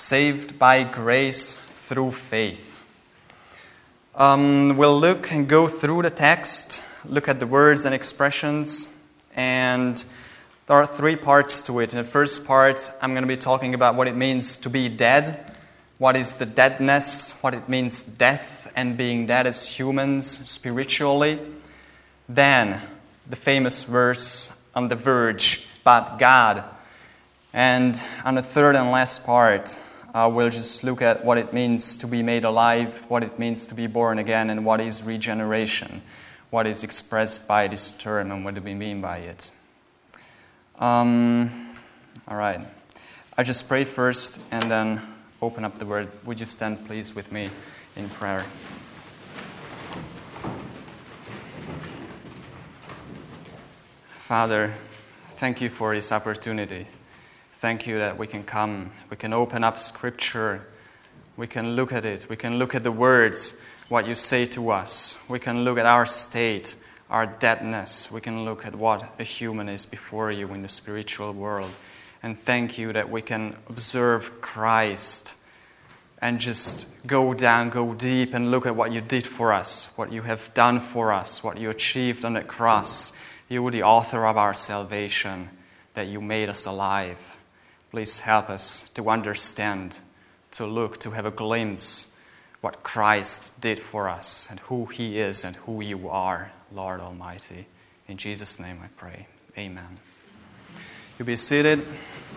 saved by grace through faith. We'll look and go through the text, look at the words and expressions, and there are three parts to it. In the first part, I'm going to be talking about what it means to be dead, what is the deadness, what it means death and being dead as humans spiritually. Then, the famous verse on the verge, but God. And on the third and last part, we'll just look at what it means to be made alive, what it means to be born again, and what is regeneration, what is expressed by this term, and what do we mean by it. All right. I just pray first and then open up the word. Would you stand, please, with me in prayer? Father, thank you for this opportunity. Thank you that we can come, we can open up Scripture, we can look at it, we can look at the words, what you say to us. We can look at our state, our deadness. We can look at what a human is before you in the spiritual world. And thank you that we can observe Christ and just go down, go deep and look at what you did for us, what you have done for us, what you achieved on the cross. You were the author of our salvation, that you made us alive. Please help us to understand, to look, to have a glimpse what Christ did for us and who He is and who you are, Lord Almighty. In Jesus' name I pray. Amen. You be seated.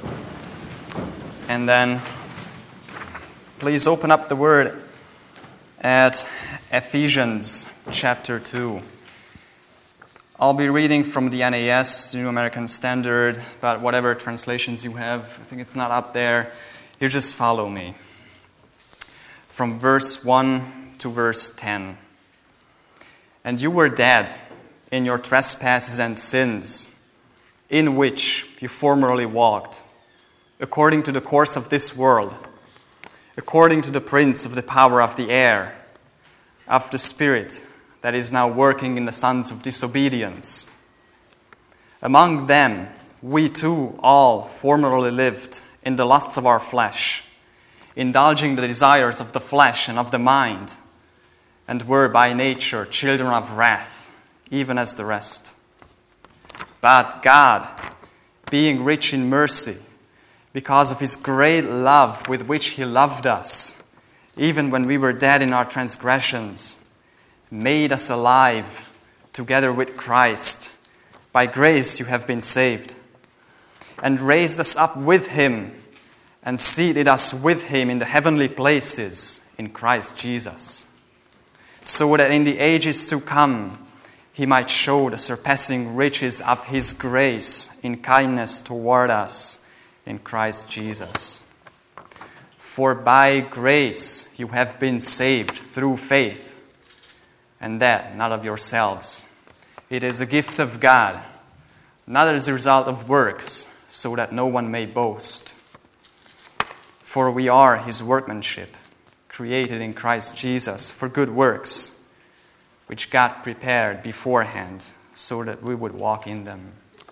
And then please open up the Word at Ephesians chapter 2. I'll be reading from the NAS, the New American Standard, but whatever translations you have, I think it's not up there. You just follow me. From verse 1 to verse 10. And you were dead in your trespasses and sins, in which you formerly walked, according to the course of this world, according to the prince of the power of the air, of the Spirit that is now working in the sons of disobedience. Among them, we too all formerly lived in the lusts of our flesh, indulging the desires of the flesh and of the mind, and were by nature children of wrath, even as the rest. But God, being rich in mercy, because of His great love with which He loved us, even when we were dead in our transgressions, made us alive together with Christ. By grace you have been saved, and raised us up with Him, and seated us with Him in the heavenly places in Christ Jesus, so that in the ages to come He might show the surpassing riches of His grace in kindness toward us in Christ Jesus. For by grace you have been saved through faith, and that not of yourselves. It is a gift of God, not as a result of works, so that no one may boast. For we are His workmanship, created in Christ Jesus for good works, which God prepared beforehand so that we would walk in them.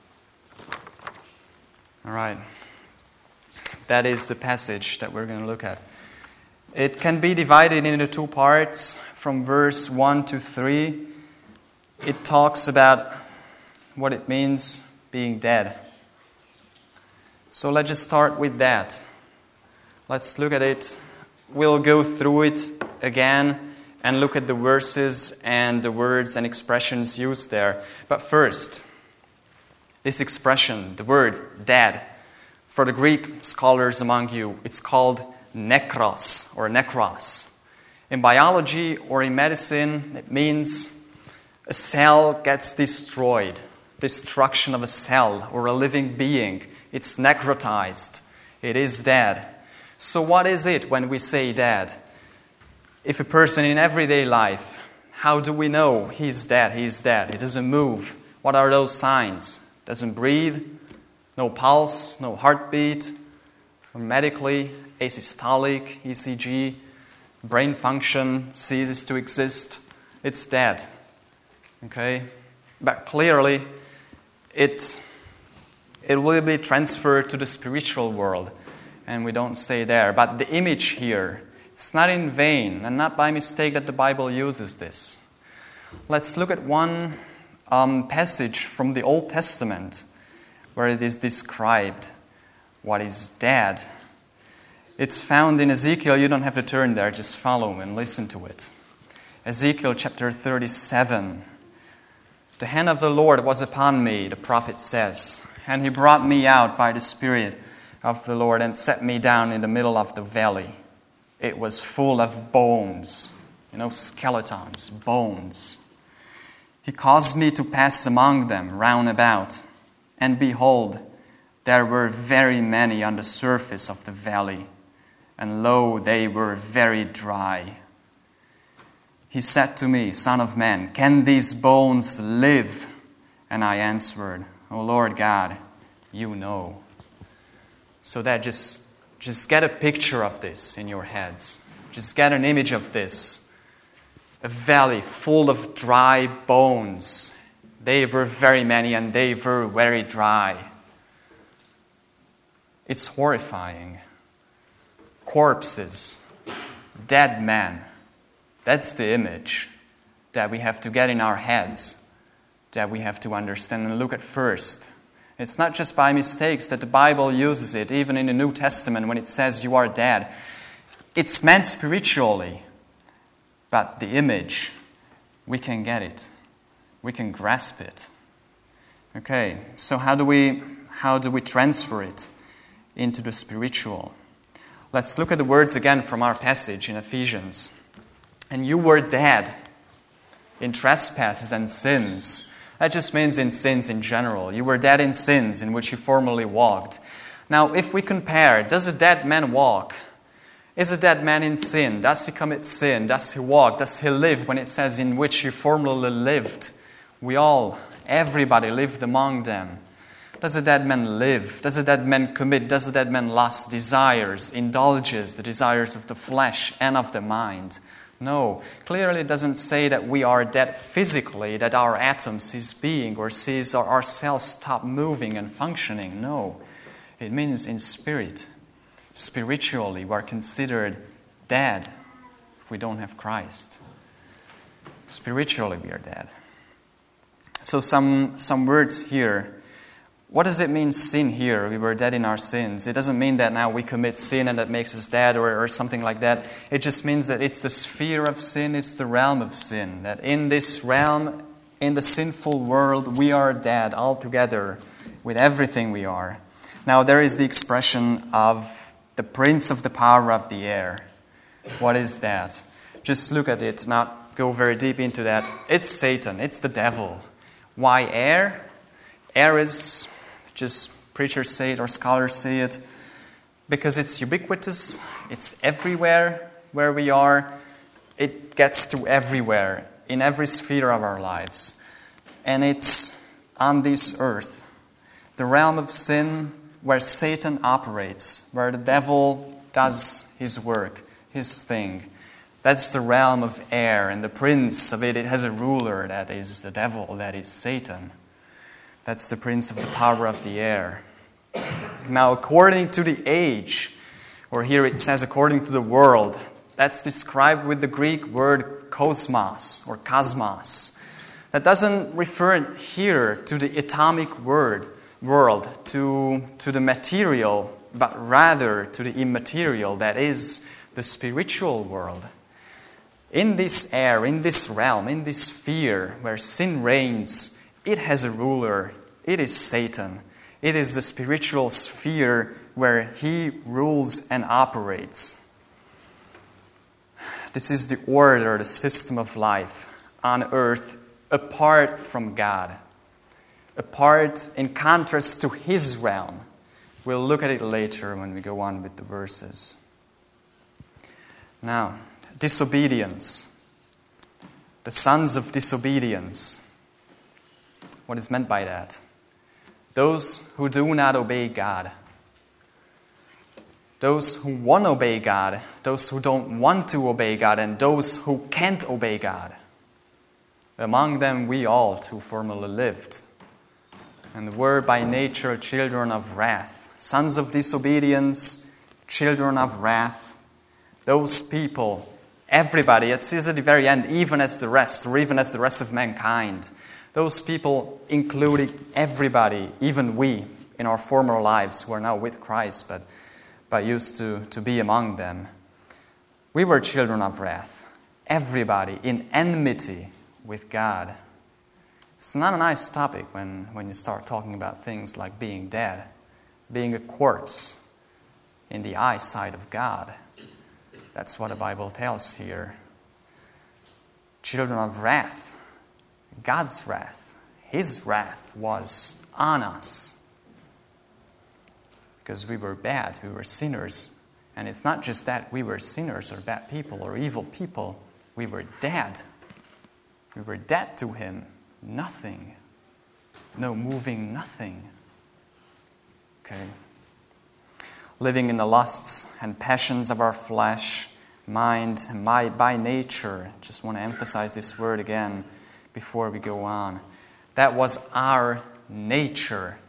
All right. That is the passage that we're going to look at. It can be divided into two parts. From verse 1 to 3, it talks about what it means being dead. So let's just start with that. Let's look at it. We'll go through it again and look at the verses and the words and expressions used there. But first, this expression, the word dead, for the Greek scholars among you, it's called nekros or nekros. In biology or in medicine, it means a cell gets destroyed. Destruction of a cell or a living being. It's necrotized. It is dead. So what is it when we say dead? If a person in everyday life, how do we know he's dead? He's dead. He doesn't move. What are those signs? Doesn't breathe. No pulse. No heartbeat. Or medically, asystolic, ECG. Brain function ceases to exist. It's dead. Okay? But clearly, it will be transferred to the spiritual world. and we don't stay there. But the image here, it's not in vain and not by mistake that the Bible uses this. Let's look at one passage from the Old Testament where it is described what is dead. It's found in Ezekiel. You don't have to turn there, just follow and listen to it. Ezekiel chapter 37. The hand of the Lord was upon me, the prophet says, and he brought me out by the Spirit of the Lord and set me down in the middle of the valley. It was full of bones, skeletons, bones. He caused me to pass among them round about, and behold, there were very many on the surface of the valley, and lo, they were very dry. He said to me, Son of man, can these bones live? And I answered, O Lord God, you know. So that just get a picture of this in your heads. Just get an image of this. A valley full of dry bones. They were very many and they were very dry. It's horrifying. Corpses, dead men. That's the image that we have to get in our heads, that we have to understand and look at first. It's not just by mistakes that the Bible uses it, even in the New Testament when it says you are dead. It's meant spiritually, but the image, we can get it. We can grasp it. Okay, so how do we transfer it into the spiritual? Let's look at the words again from our passage in Ephesians. And you were dead in trespasses and sins. That just means in sins in general. You were dead in sins in which you formerly walked. Now, if we compare, does a dead man walk? Is a dead man in sin? Does he commit sin? Does he walk? Does he live when it says in which you formerly lived? Everybody lived among them. Does a dead man live? Does a dead man commit? Does a dead man lust, desires, indulges the desires of the flesh and of the mind? No, clearly it doesn't say that we are dead physically, that our atoms cease being or cease or our cells stop moving and functioning. No, it means in spirit. Spiritually, we are considered dead if we don't have Christ. Spiritually, we are dead. So some words here. What does it mean, sin here? We were dead in our sins. It doesn't mean that now we commit sin and that makes us dead or something like that. It just means that it's the sphere of sin, it's the realm of sin. That in this realm, in the sinful world, we are dead altogether with everything we are. Now there is the expression of the prince of the power of the air. What is that? Just look at it, not go very deep into that. It's Satan, it's the devil. Why air? Air is, just preachers say it or scholars say it, because it's ubiquitous, it's everywhere where we are, it gets to everywhere, in every sphere of our lives. And it's on this earth, the realm of sin where Satan operates, where the devil does his work, his thing. That's the realm of air, and the prince of it has a ruler, that is the devil, that is Satan. That's the prince of the power of the air. Now, according to the age, or here it says according to the world, that's described with the Greek word kosmos or cosmos. That doesn't refer here to the atomic world, to the material, but rather to the immaterial, that is the spiritual world. In this air, in this realm, in this sphere where sin reigns, it has a ruler. It is Satan. It is the spiritual sphere where he rules and operates. This is the order, the system of life on earth apart from God. Apart in contrast to his realm. We'll look at it later when we go on with the verses. Now, disobedience. The sons of disobedience. What is meant by that? Those who do not obey God. Those who want to obey God. Those who don't want to obey God. And those who can't obey God. Among them we all too formerly lived. And were by nature children of wrath. Sons of disobedience, children of wrath. Those people, everybody, it says at the very end, even as the rest, or even as the rest of mankind. Those people including everybody, even we, in our former lives who are now with Christ, but used to be among them. We were children of wrath. Everybody in enmity with God. It's not a nice topic when you start talking about things like being dead, being a corpse in the eyesight of God. That's what the Bible tells here. Children of wrath, God's wrath, His wrath was on us because we were bad, we were sinners. And it's not just that we were sinners or bad people or evil people. We were dead. We were dead to Him. Nothing. No moving nothing. Okay. Living in the lusts and passions of our flesh, mind, and by nature. Just want to emphasize this word again before we go on. That was our nature.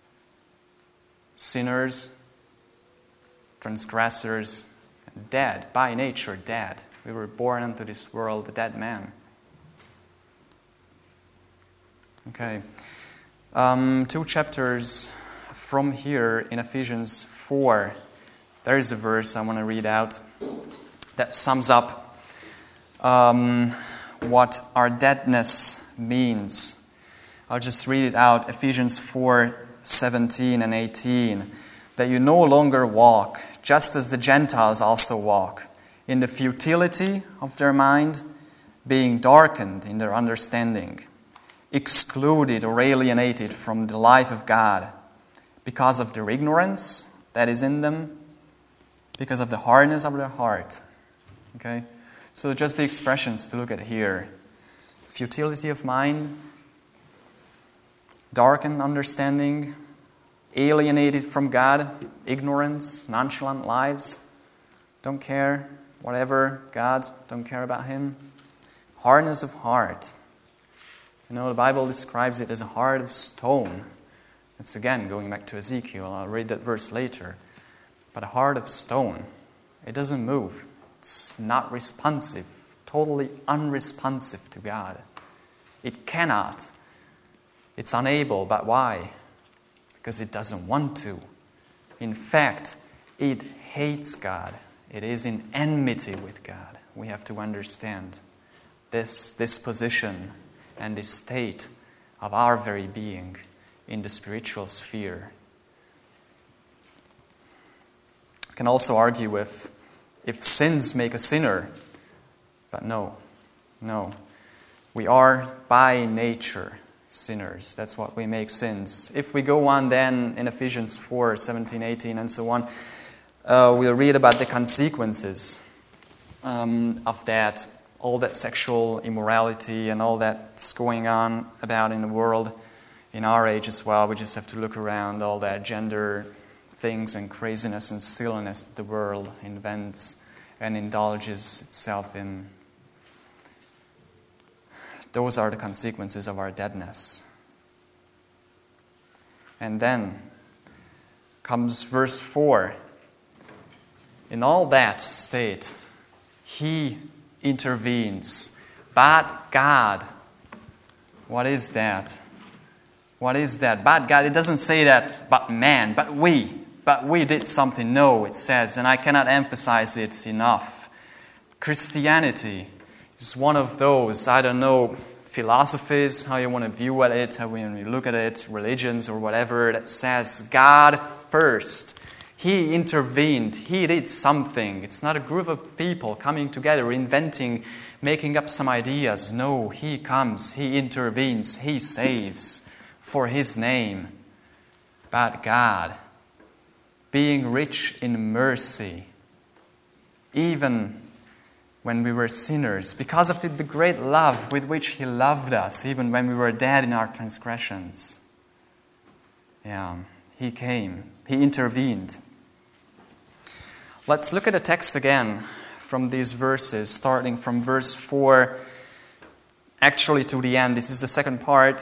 Sinners, transgressors, dead, by nature dead. We were born into this world a dead man. Okay. 2 chapters from here in Ephesians 4, there is a verse I want to read out that sums up what our deadness means. I'll just read it out. Ephesians 4:17 and 18. That you no longer walk, just as the Gentiles also walk, in the futility of their mind, being darkened in their understanding, excluded or alienated from the life of God, because of their ignorance that is in them, because of the hardness of their heart. Okay? So just the expressions to look at here. Futility of mind, darkened understanding, alienated from God, ignorance, nonchalant lives, don't care, whatever, God, don't care about Him. Hardness of heart. You know, the Bible describes it as a heart of stone. It's again going back to Ezekiel. I'll read that verse later. But a heart of stone, it doesn't move. It's not responsive, totally unresponsive to God. It cannot. It's unable, but why? Because it doesn't want to. In fact, it hates God. It is in enmity with God. We have to understand this position and this state of our very being in the spiritual sphere. You can also argue if sins make a sinner, but no. We are by nature sinners. That's what we make sins. If we go on then in Ephesians 4:17, 18 and so on, we'll read about the consequences of that, all that sexual immorality and all that's going on about in the world in our age as well. We just have to look around, all that gender things and craziness and silliness that the world invents and indulges itself in. Those are the consequences of our deadness. And then comes verse 4. In all that state, He intervenes. But God, what is that? What is that? But God, it doesn't say that, but man, but we did something. No, it says, and I cannot emphasize it enough. Christianity is one of those, I don't know, philosophies, how you want to view at it, how you look at it, religions or whatever, that says God first. He intervened. He did something. It's not a group of people coming together, inventing, making up some ideas. No, He comes. He intervenes. He saves for His name. But God, being rich in mercy, even when we were sinners, because of the great love with which He loved us, even when we were dead in our transgressions. He came. He intervened. Let's look at the text again from these verses, starting from verse 4, actually to the end. This is the second part.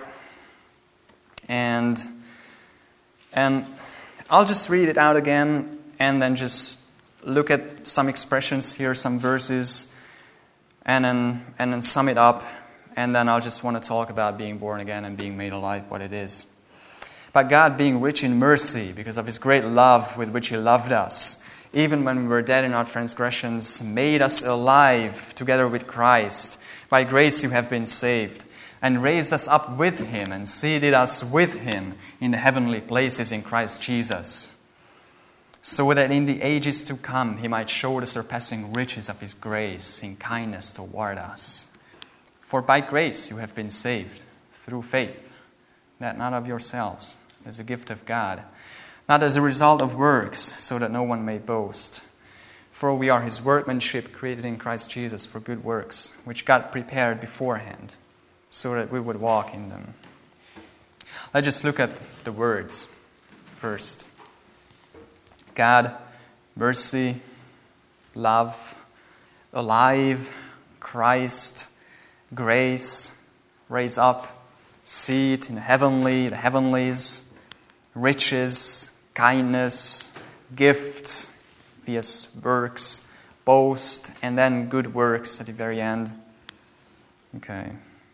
And I'll just read it out again and then just look at some expressions here, some verses, and then sum it up. And then I'll just want to talk about being born again and being made alive, what it is. But God, being rich in mercy, because of His great love with which He loved us, even when we were dead in our transgressions, made us alive together with Christ. By grace you have been saved, and raised us up with Him, and seated us with Him in the heavenly places in Christ Jesus, so that in the ages to come He might show the surpassing riches of His grace in kindness toward us. For by grace you have been saved, through faith, that not of yourselves, as a gift of God, not as a result of works, so that no one may boast. For we are His workmanship, created in Christ Jesus for good works, which God prepared beforehand, so that we would walk in them. Let's just look at the words first. God, mercy, love, alive, Christ, grace, raise up, seat in the heavenlies, riches, kindness, gift, various works, boast, and then good works at the very end. Okay.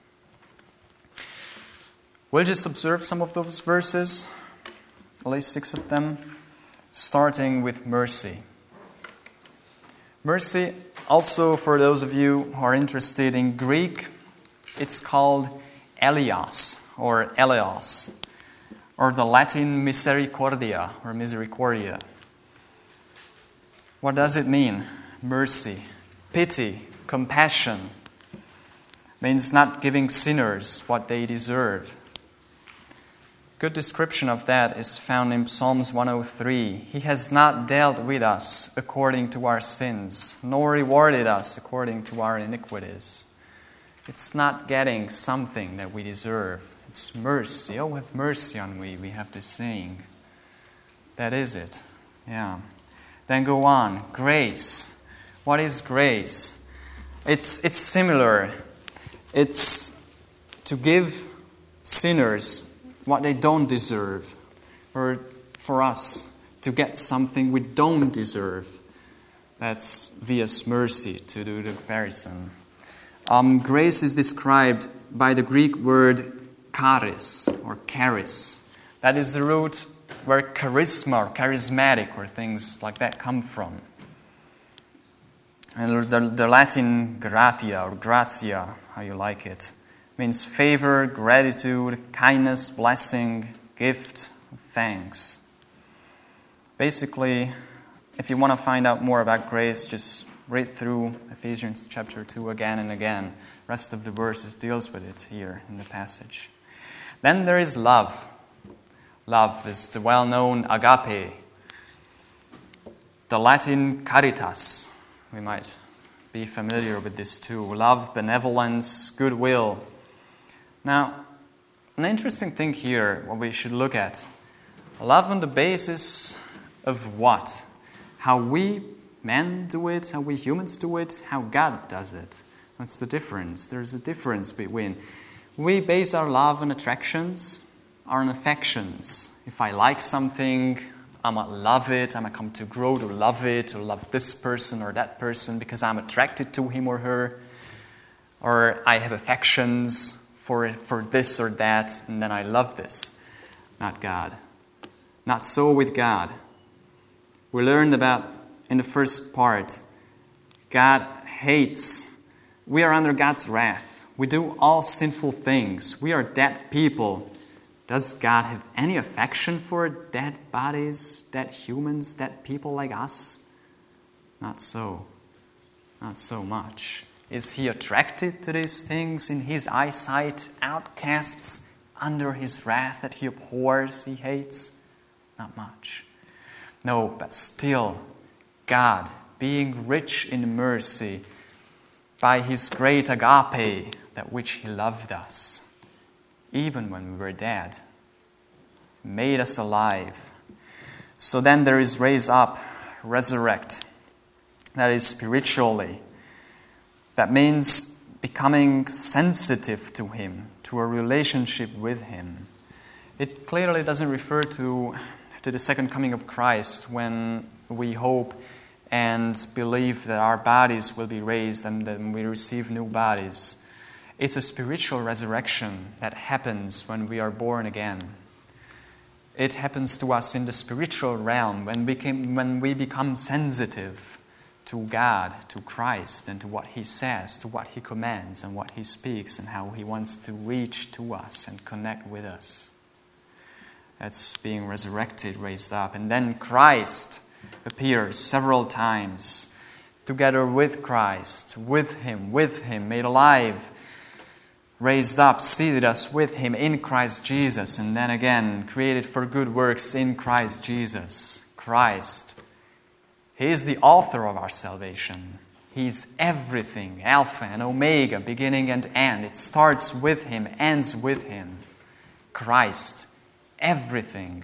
We'll just observe some of those verses, at least 6 of them, starting with mercy. Mercy, also for those of you who are interested in Greek, it's called Elios or Eleos, or the Latin misericordia or misericordia. What does it mean? Mercy, pity, compassion. Means not giving sinners what they deserve. Good description of that is found in Psalms 103. He has not dealt with us according to our sins, nor rewarded us according to our iniquities. It's not getting something that we deserve. It's mercy. Oh, have mercy on me, we have to sing. That is it. Yeah. Then go on. Grace. What is grace? It's similar. It's to give sinners what they don't deserve, or for us to get something we don't deserve. That's via mercy, to do the comparison. Grace is described by the Greek word charis or charis. That is the root where charisma or charismatic or things like that come from. And the Latin gratia or gratia, how you like it, means favor, gratitude, kindness, blessing, gift, thanks. Basically, if you want to find out more about grace, just read through Ephesians chapter 2 again and again. The rest of the verses deals with it here in the passage. Then there is love. Love is the well-known agape. The Latin caritas. We might be familiar with this too. Love, benevolence, goodwill. Now, an interesting thing here, what we should look at. Love on the basis of what? How we men do it, how we humans do it, how God does it. What's the difference? There's a difference between we base our love on attractions, or on affections. If I like something, I might love it, I might come to grow to love it, or love this person or that person because I'm attracted to him or her. Or I have affections for this or that, and then I love this. Not God. Not so with God. We learned about, in the first part, God hates. We are under God's wrath. We do all sinful things. We are dead people. Does God have any affection for dead bodies, dead humans, dead people like us? Not so. Not so much. Is He attracted to these things in His eyesight, outcasts under His wrath that He abhors, He hates? Not much. No, but still, God, being rich in mercy, by His great agape, that which He loved us, even when we were dead, made us alive. So then there is raise up, resurrect. That is spiritually. That means becoming sensitive to Him, to a relationship with Him. It clearly doesn't refer to the second coming of Christ when we hope and believe that our bodies will be raised and that we receive new bodies. It's a spiritual resurrection that happens when we are born again. It happens to us in the spiritual realm when we become sensitive to God, to Christ, and to what He says, to what He commands, and what He speaks, and how He wants to reach to us and connect with us. That's being resurrected, raised up. And then Christ appears several times, together with Christ, with Him, made alive, raised up, seated us with Him in Christ Jesus, and then again, created for good works in Christ Jesus. Christ, He is the author of our salvation. He's everything, Alpha and Omega, beginning and end. It starts with Him, ends with Him. Christ, everything.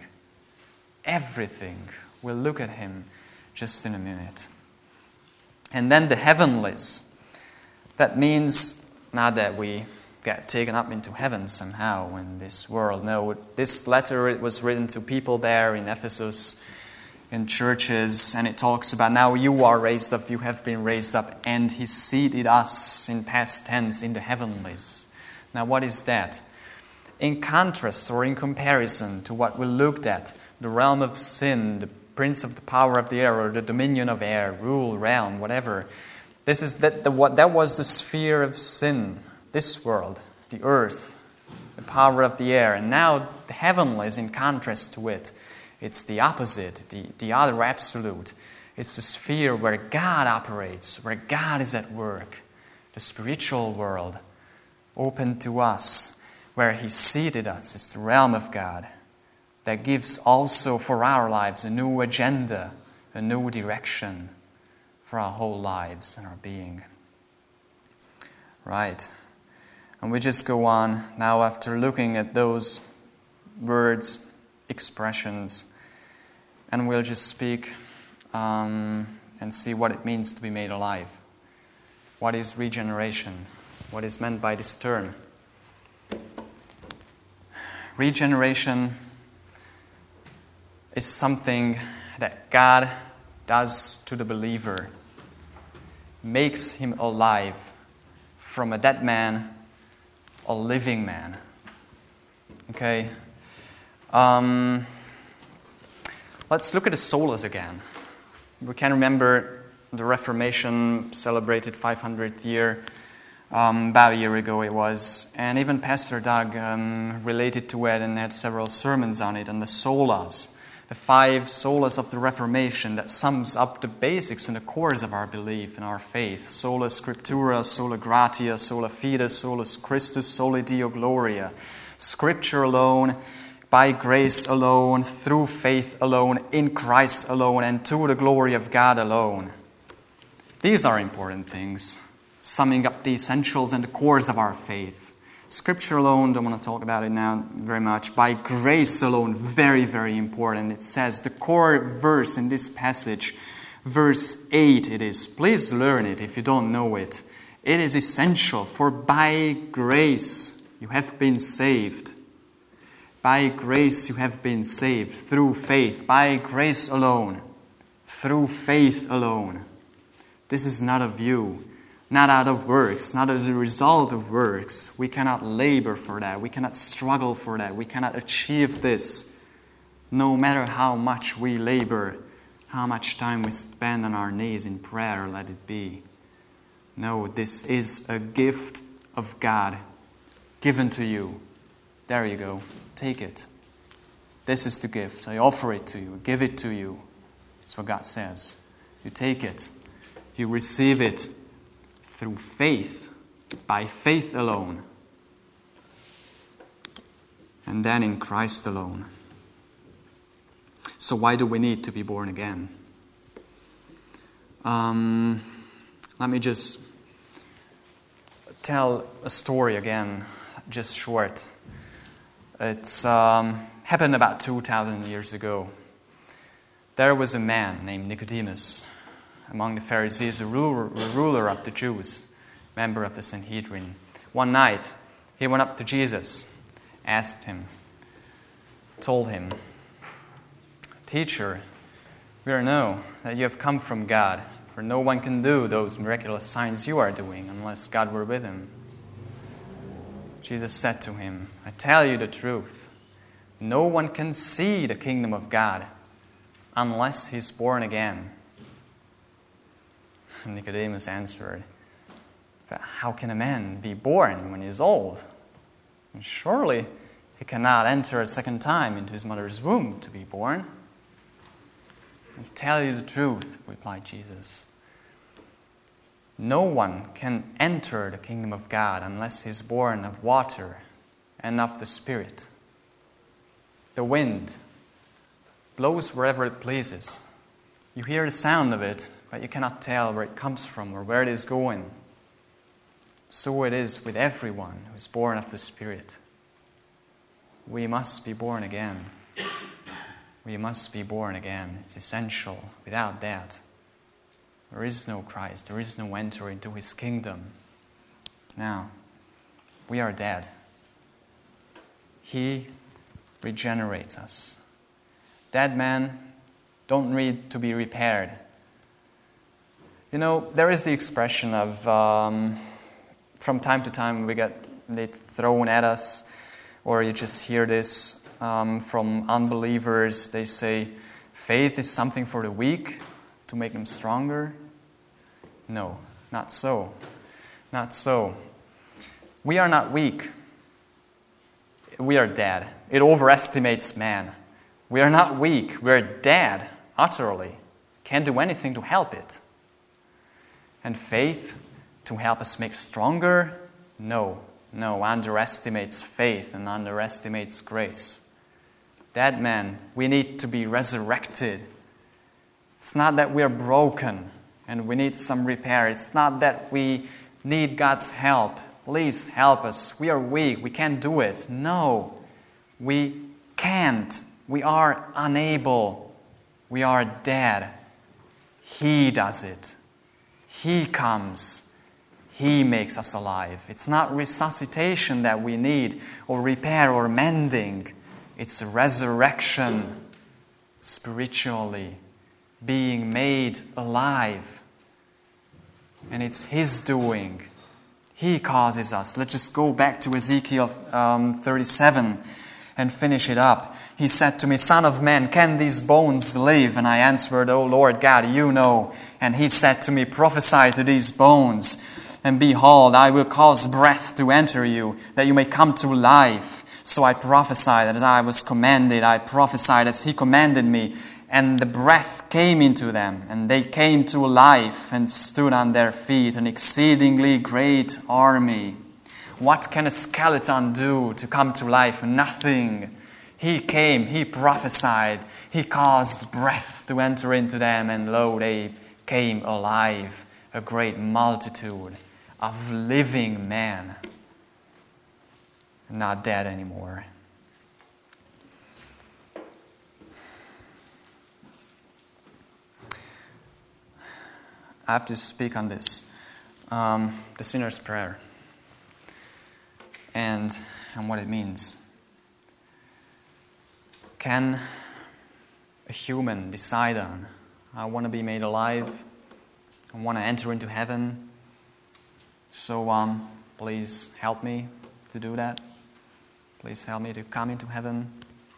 We'll look at Him just in a minute. And then the heavenlies. That means not that we get taken up into heaven somehow in this world. No, this letter, it was written to people there in Ephesus, in churches, and it talks about now you are raised up, you have been raised up, and He seated us in past tense in the heavenlies. Now what is that? In contrast or in comparison to what we looked at, the realm of sin, the prince of the power of the air, or the dominion of air, rule, realm, whatever. That was the sphere of sin, this world, the earth, the power of the air. And now the heavenlies, in contrast to it, it's the opposite, the other absolute. It's the sphere where God operates, where God is at work, the spiritual world, open to us, where He seated us. It's the realm of God that gives also for our lives a new agenda, a new direction for our whole lives and our being. Right. And we just go on now after looking at those words, expressions, and we'll just speak and see what it means to be made alive. What is regeneration? What is meant by this term? Regeneration is something that God does to the believer, makes him alive from a dead man, a living man. Okay? Let's look at the solas again. We can remember the Reformation celebrated 500th year, about a year ago it was, and even Pastor Doug related to it and had several sermons on it, on the solas. The 5 solas of the Reformation that sums up the basics and the cores of our belief and our faith. Sola Scriptura, sola gratia, sola fide, solus Christus, soli Deo gloria. Scripture alone, by grace alone, through faith alone, in Christ alone, and to the glory of God alone. These are important things, summing up the essentials and the cores of our faith. Scripture alone, don't want to talk about it now very much. By grace alone, very, very important. It says, the core verse in this passage, verse 8 it is. Please learn it if you don't know it. It is essential, for by grace you have been saved. By grace you have been saved through faith. By grace alone. Through faith alone. This is not of you. Not out of works, not as a result of works. We cannot labor for that. We cannot struggle for that. We cannot achieve this. No matter how much we labor, how much time we spend on our knees in prayer, let it be. No, this is a gift of God given to you. There you go. Take it. This is the gift. I offer it to you. Give it to you. That's what God says. You take it. You receive it. Through faith, by faith alone, and then in Christ alone. So why do we need to be born again? Let me just tell a story again, just short. It's happened about 2,000 years ago. There was a man named Nicodemus, among the Pharisees, a ruler of the Jews, member of the Sanhedrin. One night, he went up to Jesus, asked him, told him, "Teacher, We know that you have come from God, for no one can do those miraculous signs you are doing unless God were with him. Jesus said to him, I tell you the truth, no one can see the kingdom of God unless he is born again. Nicodemus answered, but how can a man be born when he is old? And surely he cannot enter a second time into his mother's womb to be born. I tell you the truth, replied Jesus. No one can enter the kingdom of God unless he is born of water and of the Spirit. The wind blows wherever it pleases. You hear the sound of it, but you cannot tell where it comes from or where it is going. So it is with everyone who is born of the Spirit. We must be born again. We must be born again. It's essential. Without that, there is no Christ. There is no entry into his kingdom. Now, we are dead. He regenerates us. Dead men don't need to be repaired. You know, there is the expression of, from time to time we get it thrown at us, or you just hear this from unbelievers. They say, faith is something for the weak to make them stronger. No, not so. Not so. We are not weak. We are dead. It overestimates man. We are not weak. We are dead, utterly. Can't do anything to help it. And faith to help us make stronger? No, underestimates faith and underestimates grace. Dead man, we need to be resurrected. It's not that we are broken and we need some repair. It's not that we need God's help. Please help us. We are weak. We can't do it. No, we can't. We are unable. We are dead. He does it. He comes. He makes us alive. It's not resuscitation that we need, or repair or mending. It's resurrection, spiritually, being made alive. And it's His doing. He causes us. Let's just go back to Ezekiel 37 and finish it up. He said to me, Son of man, can these bones live? And I answered, O Lord God, you know. And He said to me, prophesy to these bones. And behold, I will cause breath to enter you, that you may come to life. So I prophesied as I was commanded. I prophesied as He commanded me. And the breath came into them, and they came to life and stood on their feet, an exceedingly great army. What can a skeleton do to come to life? Nothing. He came, He prophesied, He caused breath to enter into them, and lo, they came alive, a great multitude of living men, not dead anymore. I have to speak on this, the sinner's prayer, and what it means. Can a human decide on, I want to be made alive, I want to enter into heaven, so please help me to do that. Please help me to come into heaven.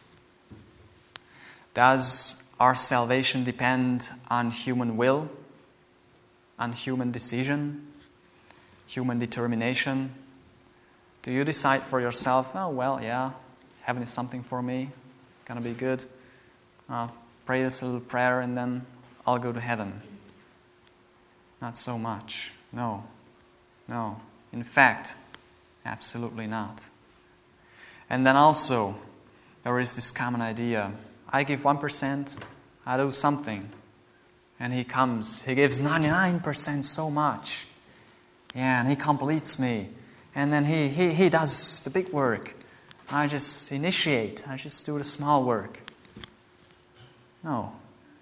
Does our salvation depend on human will? On human decision, human determination? Do you decide for yourself, oh, well, yeah, heaven is something for me, gonna be good. Pray this little prayer and then I'll go to heaven. Not so much. No. In fact, absolutely not. And then also, there is this common idea. I give 1%, I do something. And He comes, He gives 99% so much. Yeah, and He completes me. And then He does the big work. I just initiate. I just do the small work. No.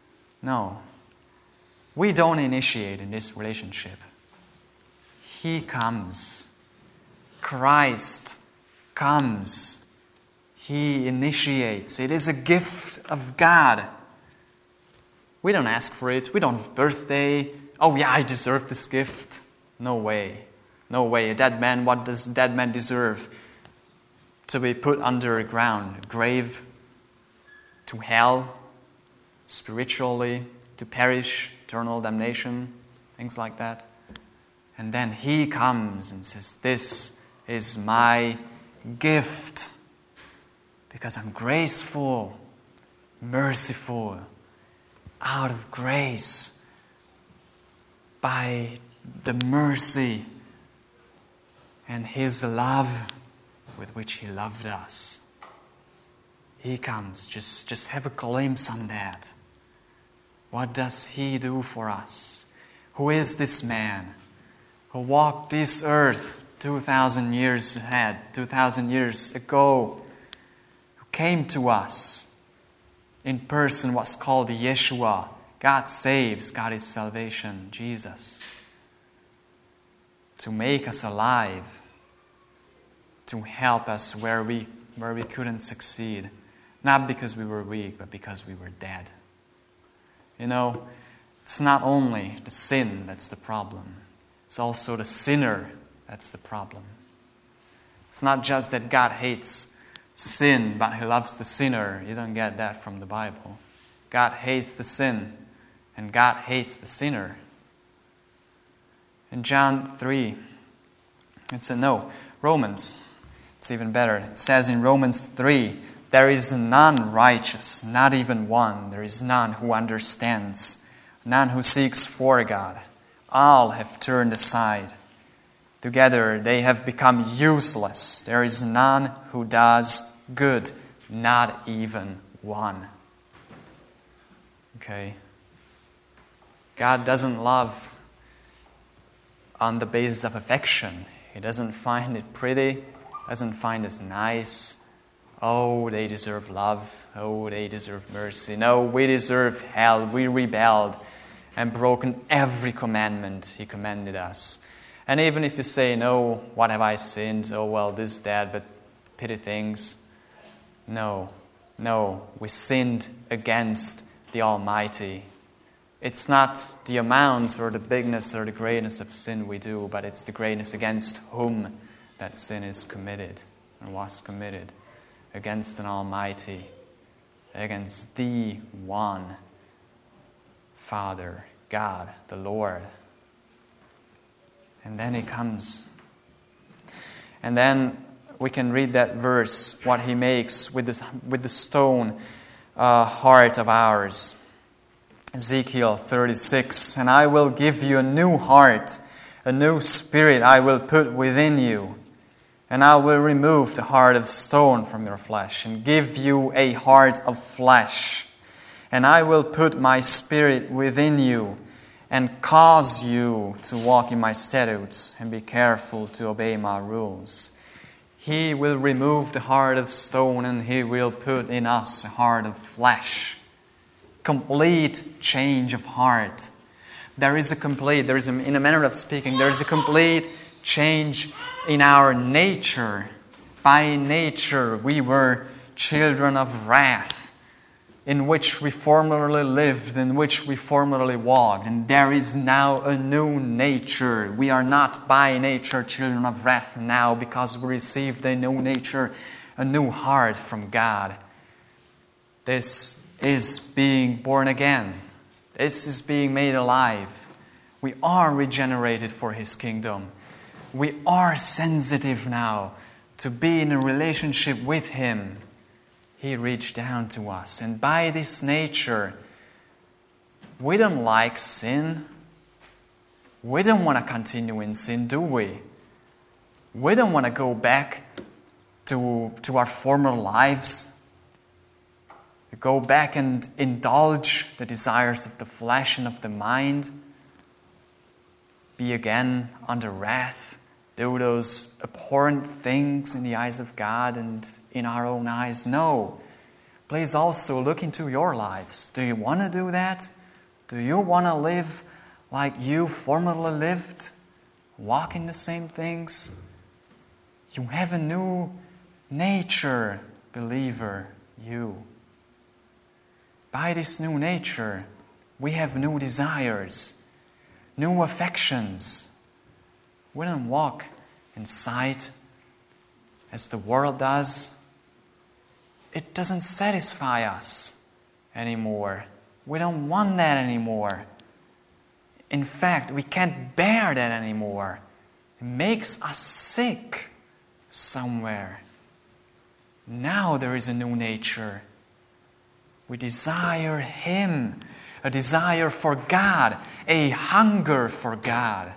We don't initiate in this relationship. He comes. Christ comes. He initiates. It is a gift of God. We don't ask for it. We don't have a birthday. Oh yeah, I deserve this gift. No way. No way. A dead man, what does a dead man deserve? To be put under a ground, a grave, to hell, spiritually, to perish, eternal damnation, things like that. And then he comes and says, this is my gift, because I'm graceful, merciful, out of grace, by the mercy and his love with which he loved us. He comes, just have a glimpse on that. What does he do for us? Who is this man who walked this earth 2,000 years ahead, 2,000 years ago, who came to us in person, what's called the Yeshua? God saves, God is salvation, Jesus. To make us alive, to help us where we couldn't succeed. Not because we were weak, but because we were dead. You know, it's not only the sin that's the problem. It's also the sinner that's the problem. It's not just that God hates sin, but he loves the sinner. You don't get that from the Bible. God hates the sin, and God hates the sinner. In John 3, Romans, it's even better. It says in Romans 3, there is none righteous, not even one. There is none who understands, none who seeks for God. All have turned aside. Together they have become useless. There is none who does good, not even one. Okay? God doesn't love on the basis of affection. He doesn't find it pretty, doesn't find us nice. Oh, they deserve love. Oh, they deserve mercy. No, we deserve hell. We rebelled and broken every commandment he commanded us. And even if you say, no, what have I sinned? Oh, well, this, that, but petty things. No, we sinned against the Almighty. It's not the amount or the bigness or the greatness of sin we do, but it's the greatness against whom that sin is committed and was committed. Against an Almighty, against the one Father, God, the Lord. And then he comes. And then we can read that verse, what he makes with the stone heart of ours. Ezekiel 36, and I will give you a new heart, a new spirit I will put within you. And I will remove the heart of stone from your flesh and give you a heart of flesh. And I will put my spirit within you and cause you to walk in my statutes and be careful to obey my rules. He will remove the heart of stone and he will put in us a heart of flesh. Complete change of heart. In a manner of speaking, there is a complete change in our nature. By nature, we were children of wrath, in which we formerly lived, in which we formerly walked. And there is now a new nature. We are not by nature children of wrath now, because we received a new nature, a new heart from God. This is being born again. This is being made alive. We are regenerated for His kingdom. We are sensitive now to be in a relationship with Him. He reached down to us. And by this nature, we don't like sin. We don't want to continue in sin, do we? We don't want to go back to our former lives. Go back and indulge the desires of the flesh and of the mind. Be again under wrath. Do those abhorrent things in the eyes of God and in our own eyes. No. Please also look into your lives. Do you want to do that? Do you want to live like you formerly lived? Walk in the same things? You have a new nature, believer, you. By this new nature, We have new desires, new affections. We don't walk in sight as the world does. It doesn't satisfy us anymore. We don't want that anymore. In fact, we can't bear that anymore. It makes us sick somewhere. Now there is a new nature. We desire Him, a desire for God, a hunger for God.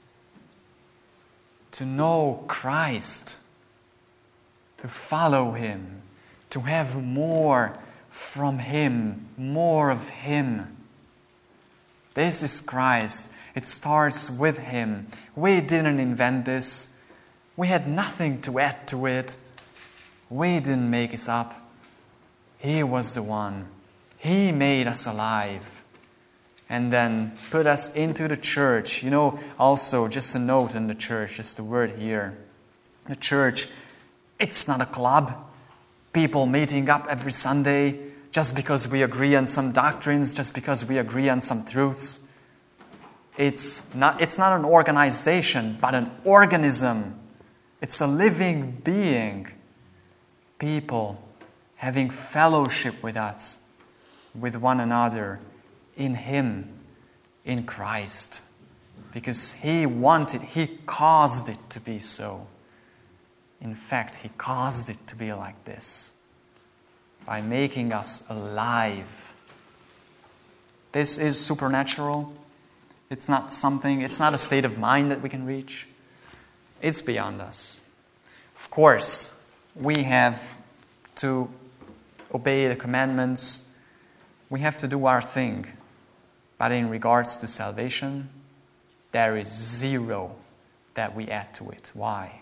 To know Christ, to follow Him, to have more from Him, more of Him. This is Christ. It starts with Him. We didn't invent this. We had nothing to add to it. We didn't make it up. He was the one. He made us alive and then put us into the church. Also, just a note in the church, just a word here. The church, it's not a club. People meeting up every Sunday just because we agree on some doctrines, just because we agree on some truths. It's not an organization, but an organism. It's a living being. People having fellowship with us, with one another, in Him, in Christ. Because He caused it to be so. In fact, He caused it to be like this by making us alive. This is supernatural. It's not a state of mind that we can reach. It's beyond us. Of course, we have to obey the commandments. We have to do our thing. But in regards to salvation, there is zero that we add to it. Why?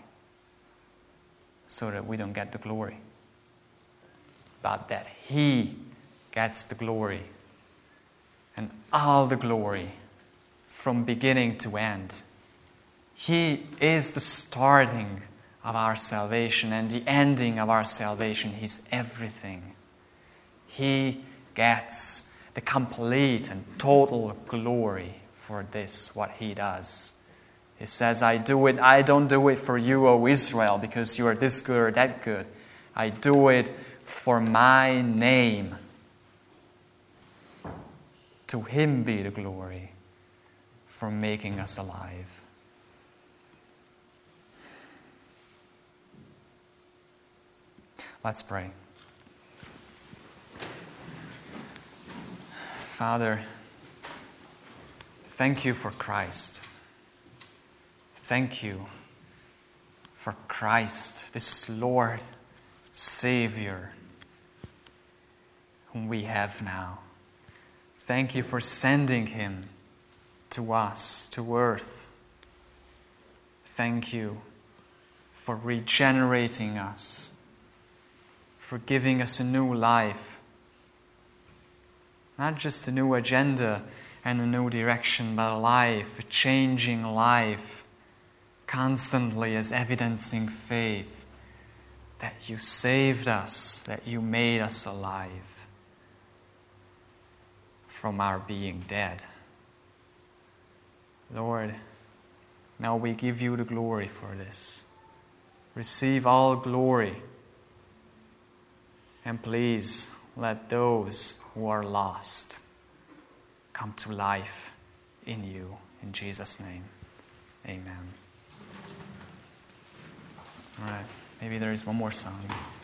So that we don't get the glory. But that He gets the glory. And all the glory from beginning to end. He is the starting of our salvation and the ending of our salvation. He's everything. He gets the complete and total glory for this, what He does. He says, I don't do it for you, O Israel, because you are this good or that good. I do it for my name. To Him be the glory for making us alive. Let's pray. Father, thank You for Christ. Thank You for Christ, this Lord, Savior, whom we have now. Thank You for sending Him to us, to earth. Thank You for regenerating us, for giving us a new life. Not just a new agenda and a new direction, but a life, a changing life, constantly as evidencing faith that You saved us, that You made us alive from our being dead. Lord, now we give You the glory for this. Receive all glory. And please let those who are lost come to life in You. In Jesus' name, amen. All right, maybe there is one more song.